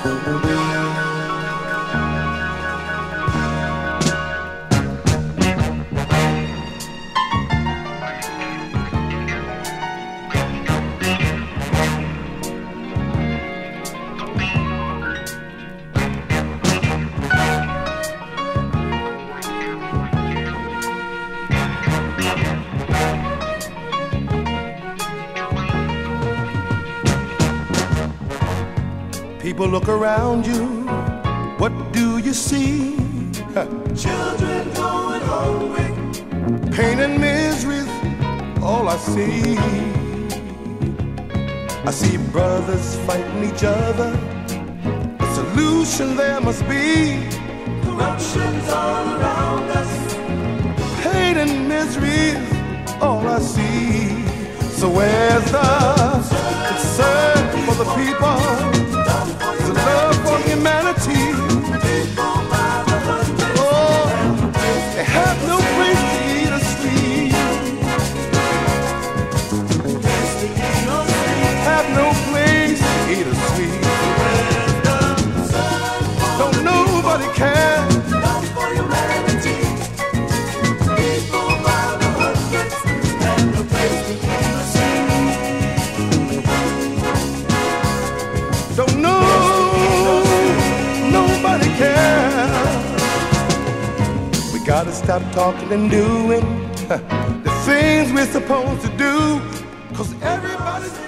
People look around you, what do you see? Children going hungry, Pain and misery's all I see. I see brothers fighting each other, a solution there must be. corruption's all around us. Pain and misery's all I see. So where's the concern for the people? The love for humanity. Oh, they have no place to eat or sleep. Have no place to eat or sleep. Don't nobody care. Don't know. Gotta stop talking and doing the things we're supposed to do, 'cause everybody's